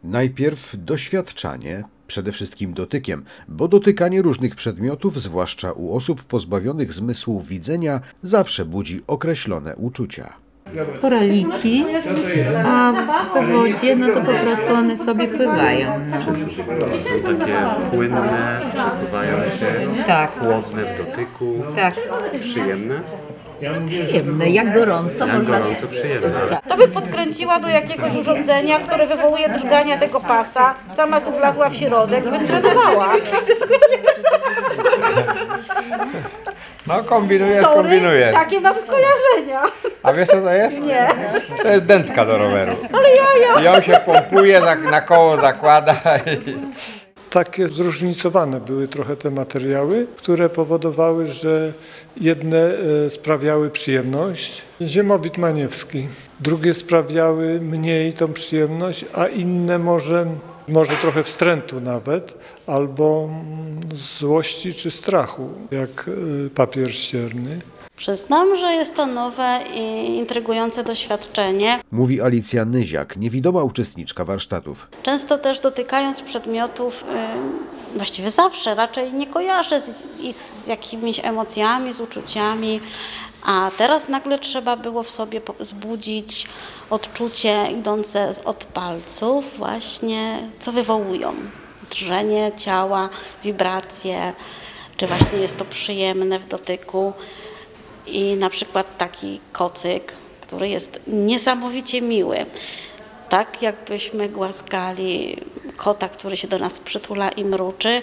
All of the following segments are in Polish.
Najpierw doświadczanie, przede wszystkim dotykiem, bo dotykanie różnych przedmiotów, zwłaszcza u osób pozbawionych zmysłu widzenia, zawsze budzi określone uczucia. Koraliki, a w wodzie no to po prostu one sobie pływają. Są takie płynne, przesuwają się, Tak. chłodne w dotyku, Tak, przyjemne. przyjemne, jak gorąco. Jak gorąco, przyjemne. To by podkręciła do jakiegoś urządzenia, które wywołuje drgania tego pasa. Sama tu wlazła w środek, by trenowała. No kombinujesz, Sorry, kombinujesz. takie mam skojarzenia. A wiesz co to jest? Nie. To jest dętka do roweru. Ale ja. I on się pompuje, na koło zakłada. Takie zróżnicowane były trochę te materiały, które powodowały, że jedne sprawiały przyjemność, ziemowit maniewski, drugie sprawiały mniej tą przyjemność, a inne może trochę wstrętu nawet, albo złości czy strachu, jak papier ścierny. Przyznam, że jest to nowe i intrygujące doświadczenie. Mówi Alicja Nyziak, niewidoma uczestniczka warsztatów. Często też dotykając przedmiotów, właściwie zawsze raczej nie kojarzę ich z jakimiś emocjami, z uczuciami, a teraz nagle trzeba było w sobie wzbudzić odczucie idące od palców właśnie, co wywołują drżenie ciała, wibracje, czy właśnie jest to przyjemne w dotyku. I na przykład taki kocyk, który jest niesamowicie miły. Tak jakbyśmy głaskali kota, który się do nas przytula i mruczy.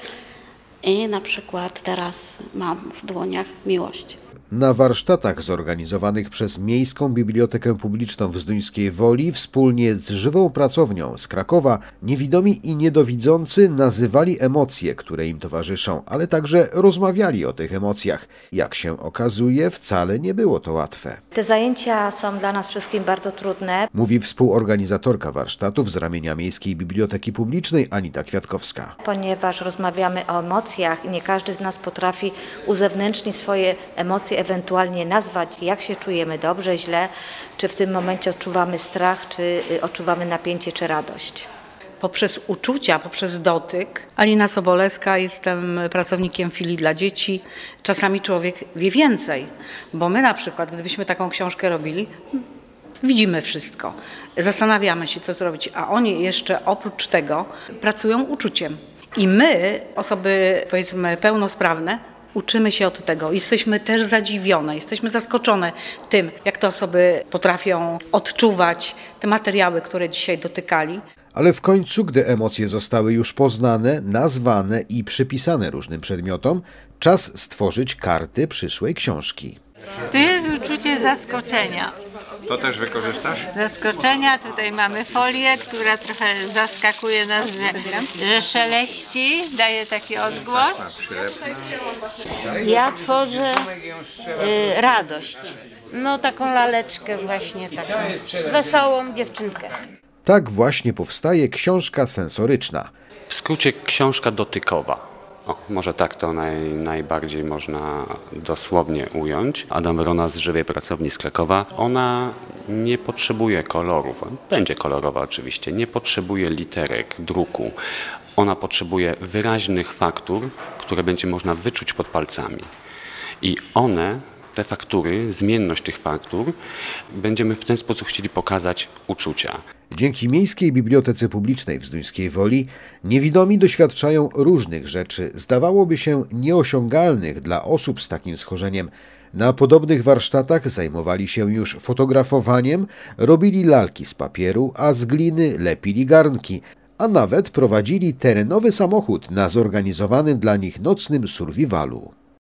I na przykład teraz mam w dłoniach miłość. Na warsztatach zorganizowanych przez Miejską Bibliotekę Publiczną w Zduńskiej Woli wspólnie z Żywą Pracownią z Krakowa niewidomi i niedowidzący nazywali emocje, które im towarzyszą, ale także rozmawiali o tych emocjach. Jak się okazuje, wcale nie było to łatwe. Te zajęcia są dla nas wszystkim bardzo trudne. Mówi współorganizatorka warsztatów z ramienia Miejskiej Biblioteki Publicznej Anita Kwiatkowska. Ponieważ rozmawiamy o emocjach i nie każdy z nas potrafi uzewnętrznić swoje emocje, ewentualnie nazwać, jak się czujemy, dobrze, źle, czy w tym momencie odczuwamy strach, czy odczuwamy napięcie, czy radość. Poprzez uczucia, poprzez dotyk. Alina Sobolewska, jestem pracownikiem filii dla dzieci. Czasami człowiek wie więcej, bo my na przykład, gdybyśmy taką książkę robili, widzimy wszystko, zastanawiamy się, co zrobić, a oni jeszcze oprócz tego pracują uczuciem. I my, osoby powiedzmy pełnosprawne, uczymy się od tego. Jesteśmy też zadziwione, jesteśmy zaskoczone tym, jak te osoby potrafią odczuwać te materiały, które dzisiaj dotykali. Ale w końcu, gdy emocje zostały już poznane, nazwane i przypisane różnym przedmiotom, czas stworzyć karty przyszłej książki. To jest uczucie zaskoczenia. To też wykorzystasz? Zaskoczenia, tutaj mamy folię, która trochę zaskakuje nas, że szeleści, daje taki odgłos. Ja tworzę radość. No taką laleczkę właśnie, taką wesołą dziewczynkę. Tak właśnie powstaje książka sensoryczna. W skrócie książka dotykowa. Może tak to najbardziej można dosłownie ująć. Adam Wrona z Żywej Pracowni z Krakowa. Ona nie potrzebuje kolorów, będzie kolorowa oczywiście, nie potrzebuje literek, druku. Ona potrzebuje wyraźnych faktur, które będzie można wyczuć pod palcami. I te faktury, zmienność tych faktur, będziemy w ten sposób chcieli pokazać uczucia. Dzięki Miejskiej Bibliotece Publicznej w Zduńskiej Woli niewidomi doświadczają różnych rzeczy, zdawałoby się nieosiągalnych dla osób z takim schorzeniem. Na podobnych warsztatach zajmowali się już fotografowaniem, robili lalki z papieru, a z gliny lepili garnki, a nawet prowadzili terenowy samochód na zorganizowanym dla nich nocnym survivalu.